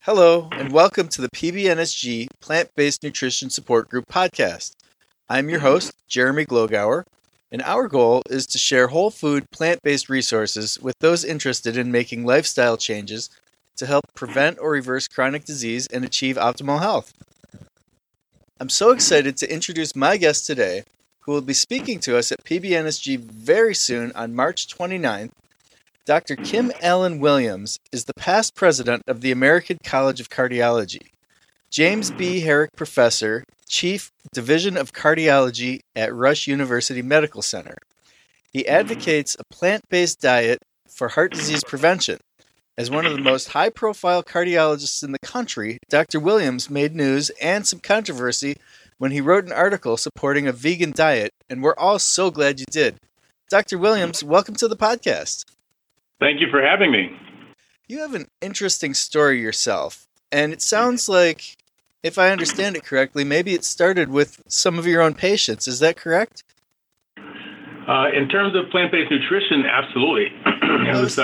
Hello, and welcome to the PBNSG Plant-Based Nutrition Support Group podcast. I'm your host, Jeremy Glogauer, and our goal is to share whole food, plant-based resources with those interested in making lifestyle changes to help prevent or reverse chronic disease and achieve optimal health. I'm so excited to introduce my guest today, who will be speaking to us at PBNSG very soon on March 29th. Dr. Kim Allen Williams is the past president of the American College of Cardiology, James B. Herrick Professor, Chief Division of Cardiology at Rush University Medical Center. He advocates a plant-based diet for heart disease prevention. As one of the most high-profile cardiologists in the country, Dr. Williams made news and some controversy when he wrote an article supporting a vegan diet, and we're all so glad you did. Dr. Williams, welcome to the podcast. Thank you for having me. You have an interesting story yourself, and it sounds like, if I understand it correctly, maybe it started with some of your own patients. Is that correct? In terms of plant-based nutrition, absolutely. It was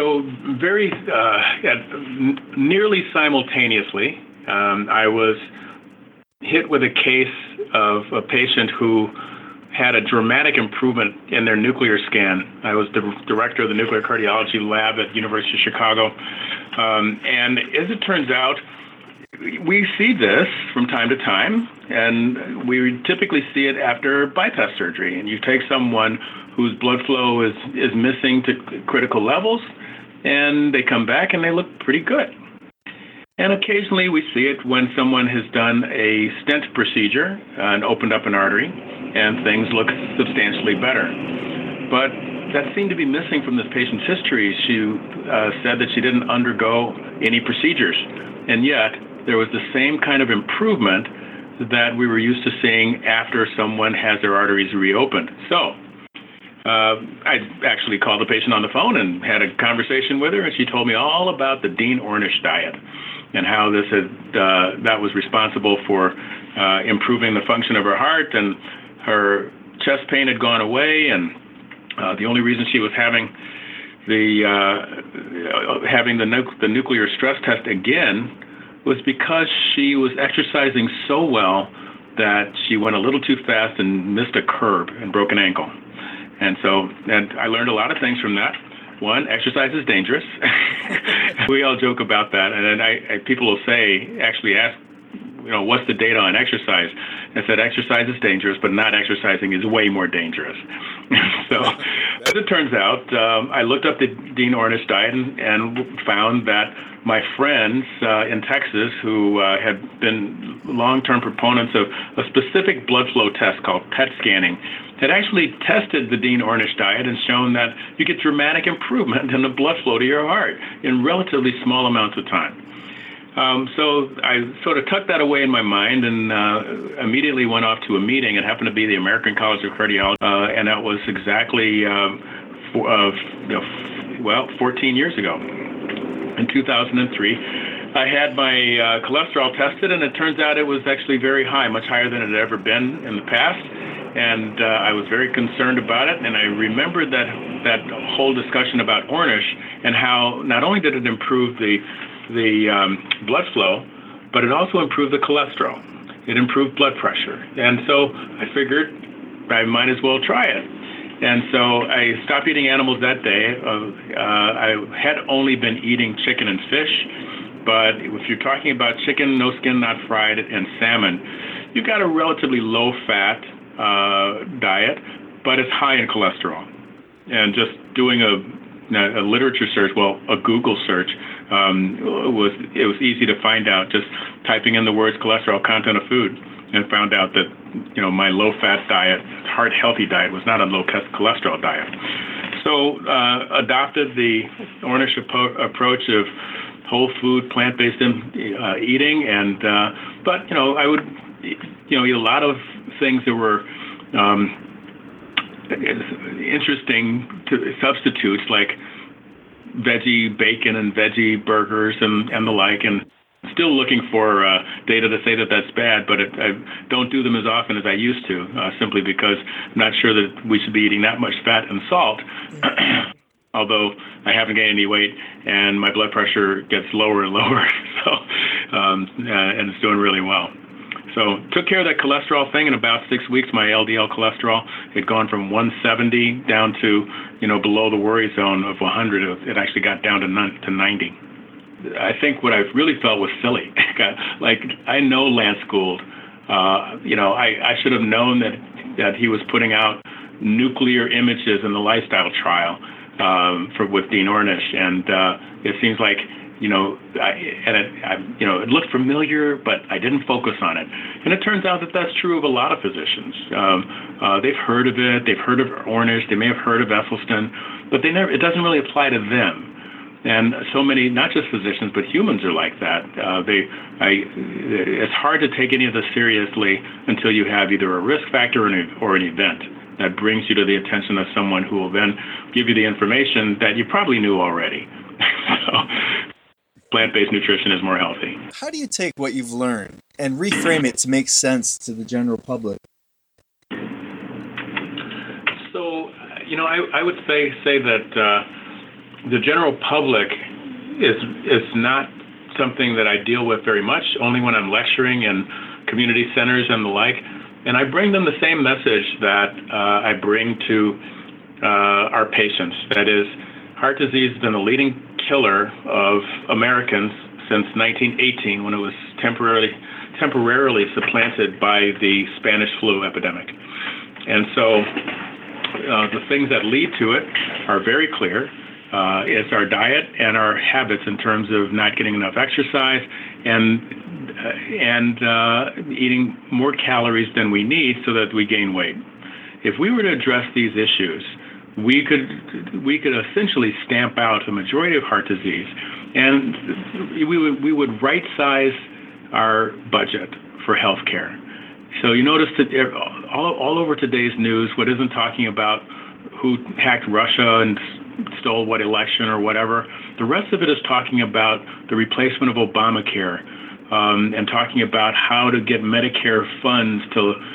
nearly simultaneously. I was hit with a case of a patient who had a dramatic improvement in their nuclear scan. I was the director of the nuclear cardiology lab at University of Chicago. And as it turns out, we see this from time to time, and we typically see it after bypass surgery. And you take someone whose blood flow is missing to critical levels, and they come back and they look pretty good. And occasionally we see it when someone has done a stent procedure and opened up an artery, and things look substantially better. But that seemed to be missing from this patient's history. She said that she didn't undergo any procedures, and yet there was the same kind of improvement that we were used to seeing after someone has their arteries reopened. So I actually called the patient on the phone and had a conversation with her, and she told me all about the Dean Ornish diet and how that was responsible for improving the function of her heart, and her chest pain had gone away, and the only reason she was having the nuclear stress test again was because she was exercising so well that she went a little too fast and missed a curb and broke an ankle. And I learned a lot of things from that. One, exercise is dangerous. We all joke about that, and then people will actually ask, what's the data on exercise? I said exercise is dangerous, but not exercising is way more dangerous. So, as it turns out, I looked up the Dean Ornish diet and found that my friends in Texas, who had been long-term proponents of a specific blood flow test called PET scanning, had actually tested the Dean Ornish diet and shown that you get dramatic improvement in the blood flow to your heart in relatively small amounts of time. So I sort of tucked that away in my mind and immediately went off to a meeting. It happened to be the American College of Cardiology, and that was exactly 14 years ago. In 2003, I had my cholesterol tested, and it turns out it was actually very high, much higher than it had ever been in the past. And I was very concerned about it, and I remembered that whole discussion about Ornish and how not only did it improve the blood flow, but it also improved the cholesterol. It improved blood pressure. And so I figured I might as well try it. And so I stopped eating animals that day. I had only been eating chicken and fish, but if you're talking about chicken, no skin, not fried, and salmon, you got a relatively low-fat diet, but it's high in cholesterol. And just doing a literature search, a Google search, it was easy to find out, just typing in the words cholesterol content of food, and found out that my low-fat diet, heart-healthy diet, was not a low-cholesterol diet. So adopted the Ornish approach of whole food, plant-based eating, and but I would eat a lot of things that were interesting substitutes, like veggie bacon and veggie burgers and the like, and still looking for data to say that that's bad, but I don't do them as often as I used to, simply because I'm not sure that we should be eating that much fat and salt. Although I haven't gained any weight and my blood pressure gets lower and lower. So and it's doing really well. So took care of that cholesterol thing in about 6 weeks. My LDL cholesterol had gone from 170 down to, below the worry zone of 100. It actually got down to 90. I think what I really felt was silly. I know Lance Gould. I should have known that he was putting out nuclear images in the lifestyle trial with Dean Ornish, and it seems like it looked familiar, but I didn't focus on it. And it turns out that that's true of a lot of physicians. They've heard of it. They've heard of Ornish. They may have heard of Esselstyn, but it doesn't really apply to them. And so many, not just physicians, but humans are like that. It's hard to take any of this seriously until you have either a risk factor or an event that brings you to the attention of someone who will then give you the information that you probably knew already. So, plant-based nutrition is more healthy. How do you take what you've learned and reframe it to make sense to the general public? So, I would say that the general public is not something that I deal with very much, only when I'm lecturing in community centers and the like. And I bring them the same message that I bring to our patients. That is, heart disease has been the leading killer of Americans since 1918, when it was temporarily supplanted by the Spanish flu epidemic. And so the things that lead to it are very clear. It's our diet and our habits in terms of not getting enough exercise and eating more calories than we need so that we gain weight. If we were to address these issues, we could essentially stamp out a majority of heart disease, and we would right size our budget for healthcare. So you notice that all over today's news, what isn't talking about who hacked Russia and stole what election or whatever, the rest of it is talking about the replacement of Obamacare, and talking about how to get Medicare funds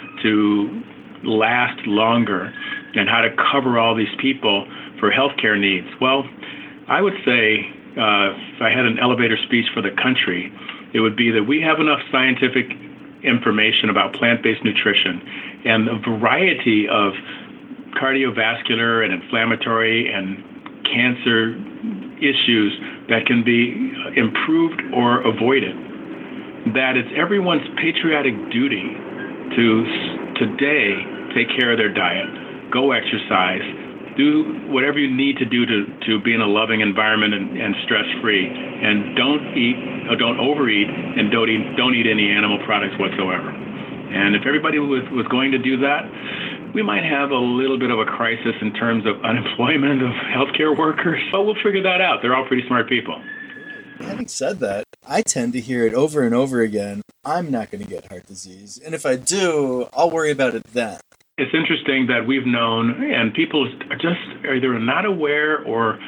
to last longer and how to cover all these people for healthcare needs. Well, I would say if I had an elevator speech for the country, it would be that we have enough scientific information about plant-based nutrition and a variety of cardiovascular and inflammatory and cancer issues that can be improved or avoided, that it's everyone's patriotic duty to today take care of their diet, go exercise, do whatever you need to do to be in a loving environment and stress-free, and don't overeat, and don't eat any animal products whatsoever. And if everybody was going to do that, we might have a little bit of a crisis in terms of unemployment of healthcare workers, but we'll figure that out. They're all pretty smart people. Having said that, I tend to hear it over and over again. I'm not going to get heart disease, and if I do, I'll worry about it then. It's interesting that we've known, and people are just either not aware or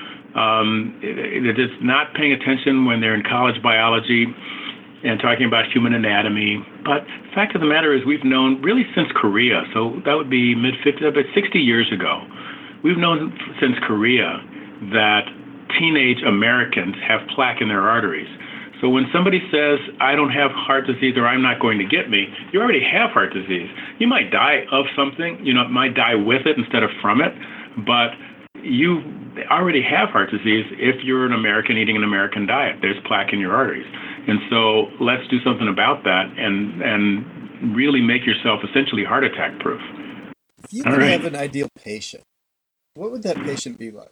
they're just not paying attention when they're in college biology and talking about human anatomy. But the fact of the matter is we've known really since Korea, so that would be mid-50s, about 60 years ago. We've known since Korea that teenage Americans have plaque in their arteries. So when somebody says, I don't have heart disease or I'm not going to get me, you already have heart disease. You might die of something, might die with it instead of from it, but you already have heart disease if you're an American eating an American diet. There's plaque in your arteries. And so let's do something about that and really make yourself essentially heart attack proof. If you could have an ideal patient, what would that patient be like?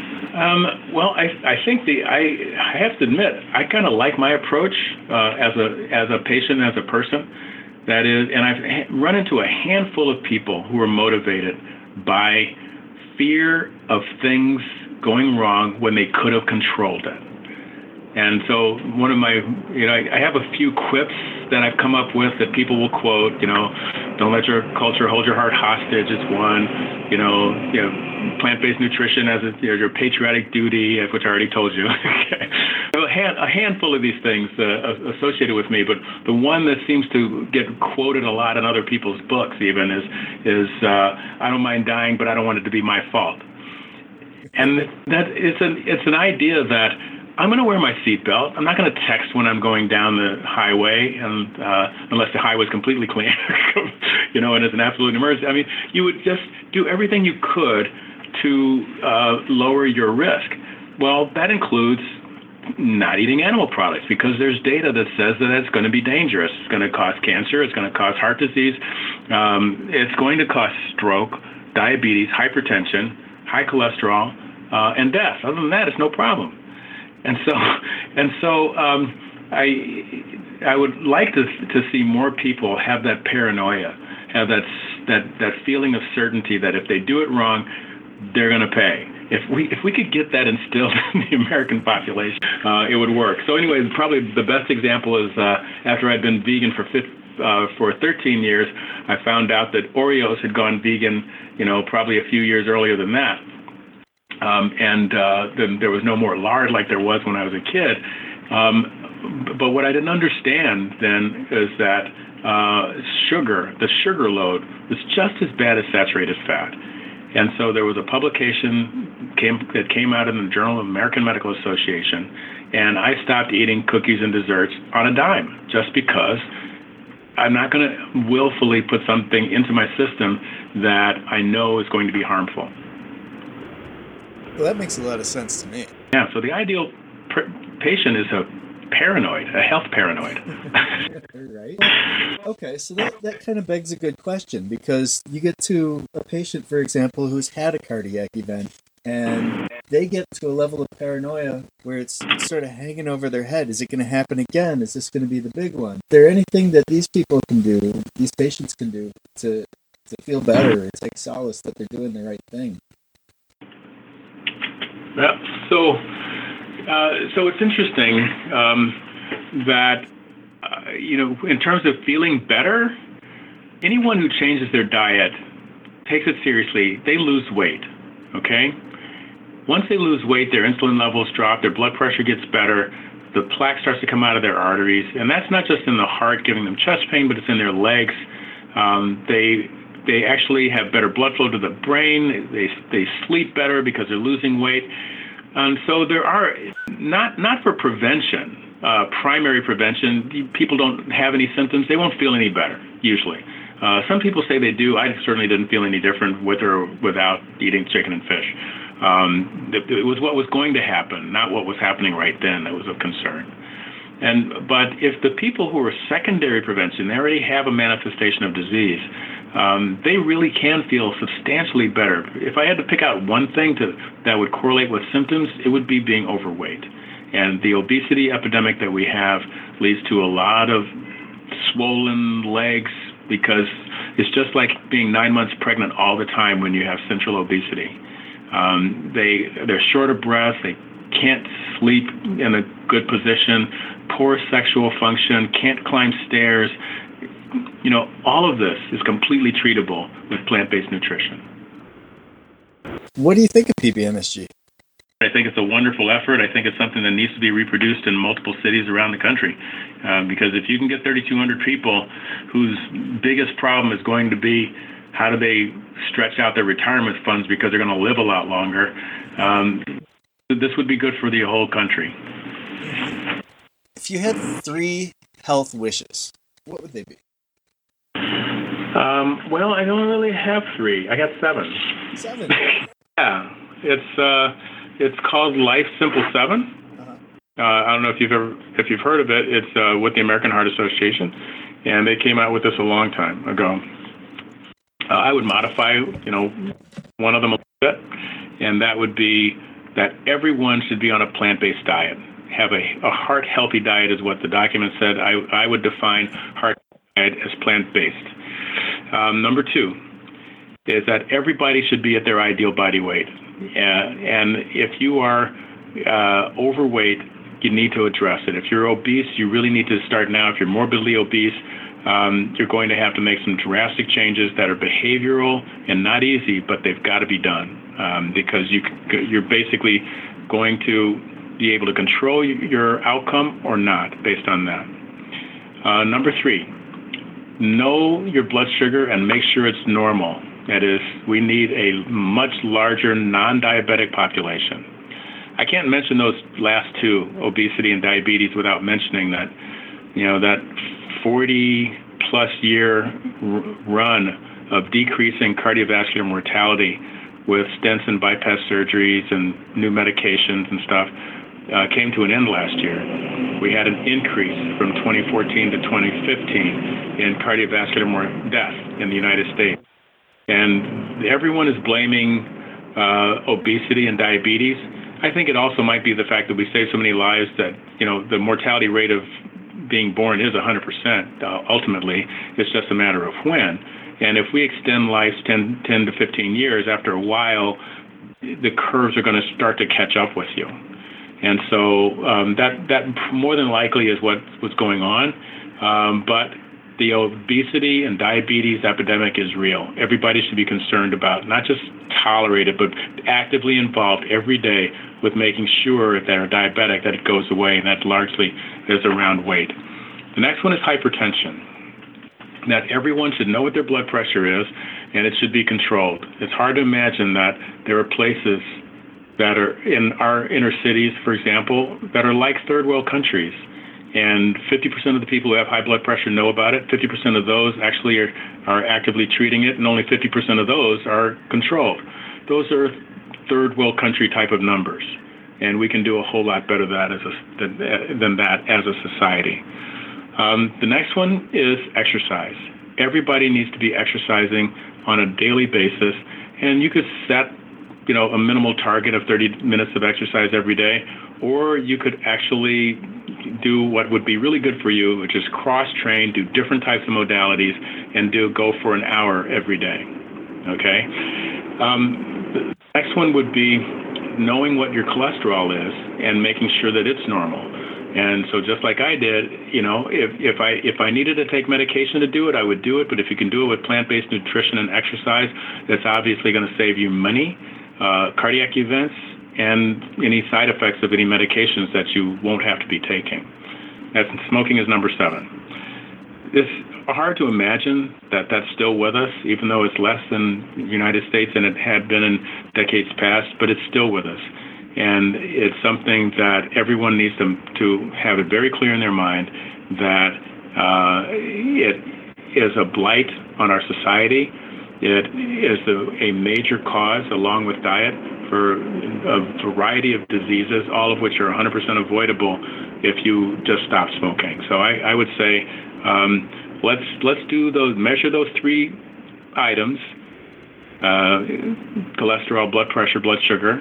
Well, I think I have to admit, I kind of like my approach as a patient, as a person. That is, and I've run into a handful of people who are motivated by fear of things going wrong when they could have controlled it. And so one of my, I have a few quips that I've come up with that people will quote, don't let your culture hold your heart hostage is one, plant-based nutrition as your patriotic duty, which I already told you. A handful of these things associated with me, but the one that seems to get quoted a lot in other people's books even is I don't mind dying, but I don't want it to be my fault. And that it's an idea that I'm going to wear my seatbelt. I'm not going to text when I'm going down the highway, and unless the highway's completely clear, and it's an absolute emergency. I mean, you would just do everything you could to lower your risk. Well, that includes not eating animal products, because there's data that says that it's going to be dangerous. It's going to cause cancer. It's going to cause heart disease. It's going to cause stroke, diabetes, hypertension, high cholesterol, and death. Other than that, it's no problem. And so I would like to see more people have that paranoia, have that feeling of certainty that if they do it wrong, they're going to pay. If we could get that instilled in the American population, it would work. So anyway, probably the best example is after I'd been vegan for 13 years, I found out that Oreos had gone vegan, probably a few years earlier than that. Then there was no more lard like there was when I was a kid. But what I didn't understand then is that the sugar load was just as bad as saturated fat. And so there was a publication that came out in the Journal of the American Medical Association, and I stopped eating cookies and desserts on a dime, just because I'm not going to willfully put something into my system that I know is going to be harmful. Well, that makes a lot of sense to me. Yeah, so the ideal patient is a health paranoid. Right. Okay, so that kind of begs a good question, because you get to a patient, for example, who's had a cardiac event, and they get to a level of paranoia where it's sort of hanging over their head. Is it going to happen again? Is this going to be the big one? Is there anything that these people can do, these patients can do, to feel better, or take solace that they're doing the right thing? Yeah, so it's interesting that, in terms of feeling better, anyone who changes their diet, takes it seriously, they lose weight, okay? Once they lose weight, their insulin levels drop, their blood pressure gets better, the plaque starts to come out of their arteries, and that's not just in the heart giving them chest pain, but it's in their legs. They actually have better blood flow to the brain. They sleep better because they're losing weight. And so there are, not for prevention, primary prevention, people don't have any symptoms, they won't feel any better, usually. Some people say they do. I certainly didn't feel any different with or without eating chicken and fish. It was what was going to happen, not what was happening right then, that was of concern. But if the people who are secondary prevention, they already have a manifestation of disease, they really can feel substantially better. If I had to pick out one thing that would correlate with symptoms, it would be being overweight. And the obesity epidemic that we have leads to a lot of swollen legs, because it's just like being 9 months pregnant all the time when you have central obesity. They're short of breath, they can't sleep in a good position, poor sexual function, can't climb stairs. All of this is completely treatable with plant-based nutrition. What do you think of PBMSG? I think it's a wonderful effort. I think it's something that needs to be reproduced in multiple cities around the country. Because if you can get 3,200 people whose biggest problem is going to be how do they stretch out their retirement funds because they're going to live a lot longer, this would be good for the whole country. If you had 3 health wishes, what would they be? Well, I don't really have 3. I got 7. 7? Yeah. It's called Life Simple 7. I don't know if you've heard of it. It's with the American Heart Association, and they came out with this a long time ago. I would modify, one of them a bit, and that would be that everyone should be on a plant-based diet. Have a heart-healthy diet is what the document said. I would define heart diet as plant-based. Number 2 is that everybody should be at their ideal body weight. And if you are overweight, you need to address it. If you're obese, you really need to start now. If you're morbidly obese, you're going to have to make some drastic changes that are behavioral and not easy, but they've got to be done because you're basically going to be able to control your outcome or not based on that. Number 3, know your blood sugar and make sure it's normal. That is, we need a much larger non-diabetic population. I can't mention those last two, obesity and diabetes, without mentioning that, that 40-plus year run of decreasing cardiovascular mortality with stents and bypass surgeries and new medications and stuff came to an end last year. We had an increase from 2014 to 2015 in cardiovascular death in the United States. And everyone is blaming obesity and diabetes. I think it also might be the fact that we save so many lives that, the mortality rate of being born is 100% ultimately. It's just a matter of when. And if we extend life 10 to 15 years, after a while, the curves are going to start to catch up with you. And so that more than likely is what's going on. But the obesity and diabetes epidemic is real. Everybody should be concerned about, not just tolerate it, but actively involved every day with making sure if they're diabetic that it goes away, and that largely is around weight. The next one is hypertension. That everyone should know what their blood pressure is, and it should be controlled. It's hard to imagine that there are places that are in our inner cities, for example, that are like third world countries. And 50% of the people who have high blood pressure know about it. 50% of those actually are actively treating it, and only 50% of those are controlled. Those are third world country type of numbers, and we can do a whole lot better than that as a society. The next one is exercise. Everybody needs to be exercising on a daily basis, and you could set a minimal target of 30 minutes of exercise every day, or you could actually do what would be really good for you, which is cross-train, do different types of modalities, and go for an hour every day, okay? The next one would be knowing what your cholesterol is and making sure that it's normal. And so just like I did, if I needed to take medication to do it, I would do it. But if you can do it with plant-based nutrition and exercise, that's obviously going to save you money, cardiac events, and any side effects of any medications that you won't have to be taking. Smoking is number 7. It's hard to imagine that that's still with us, even though it's less than the United States than it had been in decades past, but it's still with us. And it's something that everyone needs to have it very clear in their mind that it is a blight on our society. It is a major cause, along with diet, for a variety of diseases, all of which are 100% avoidable if you just stop smoking. So I would say let's measure those 3 items: cholesterol, blood pressure, blood sugar,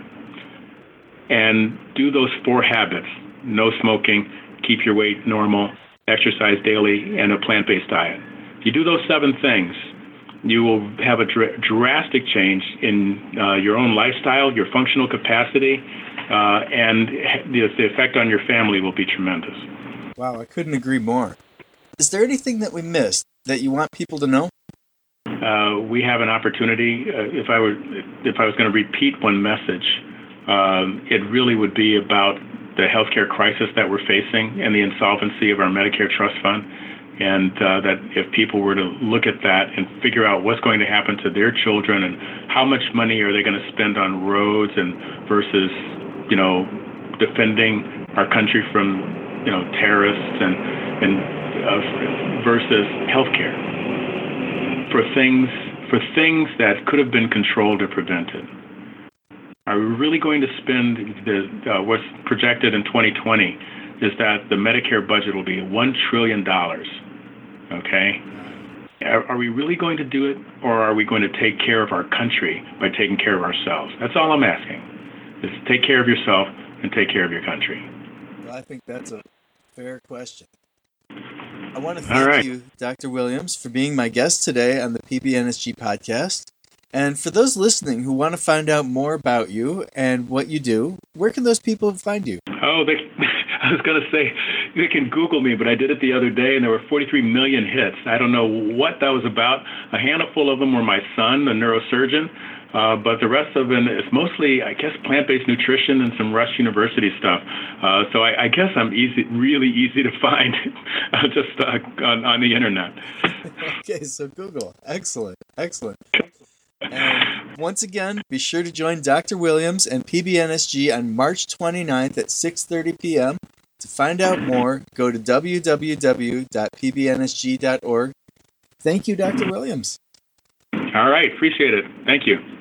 and do those 4 habits: no smoking, keep your weight normal, exercise daily, and a plant-based diet. If you do those 7 things, you will have a drastic change in your own lifestyle, your functional capacity, and the effect on your family will be tremendous. Wow, I couldn't agree more. Is there anything that we missed that you want people to know? We have an opportunity. If I was going to repeat one message, it really would be about the healthcare crisis that we're facing and the insolvency of our Medicare trust fund. And that if people were to look at that and figure out what's going to happen to their children and how much money are they going to spend on roads and versus, defending our country from, terrorists and versus healthcare for things that could have been controlled or prevented. Are we really going to spend what's projected in 2020 is that the Medicare budget will be $1 trillion. Okay? Are we really going to do it, or are we going to take care of our country by taking care of ourselves? That's all I'm asking, is take care of yourself and take care of your country. Well, I think that's a fair question. I want to thank you, Dr. Williams, for being my guest today on the PBNSG podcast. And for those listening who want to find out more about you and what you do, where can those people find you? Oh, I was going to say, they can Google me, but I did it the other day, and there were 43 million hits. I don't know what that was about. A handful of them were my son, a neurosurgeon, but the rest of them is mostly, I guess, plant-based nutrition and some Rush University stuff. So I guess I'm really easy to find just on the internet. Okay, so Google. Excellent. And Once again, be sure to join Dr. Williams and PBNSG on March 29th at 6:30 p.m. To find out more, go to www.pbnsg.org. Thank you, Dr. Williams. All right. Appreciate it. Thank you.